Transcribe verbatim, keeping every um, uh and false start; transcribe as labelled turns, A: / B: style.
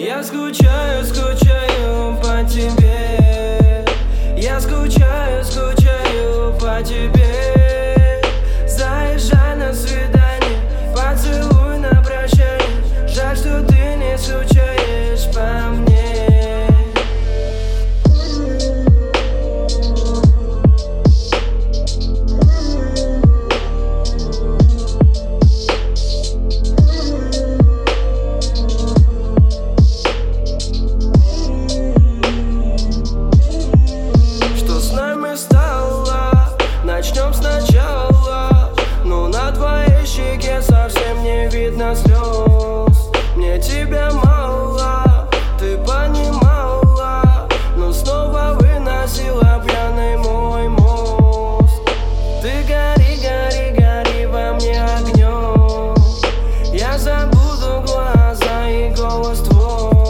A: Я скучаю, скучаю по тебе. Я скучаю, скучаю по тебе. Заезжай на свидание, поцелуй на прощание. Жаль, что ты не скучаешь по мне. Начнем сначала, но на твоей щеке совсем не видно слез. Мне тебя мало, ты понимала, но снова выносила пьяный мой мозг. Ты гори, гори, гори во мне огнем. Я забуду глаза и голос твой.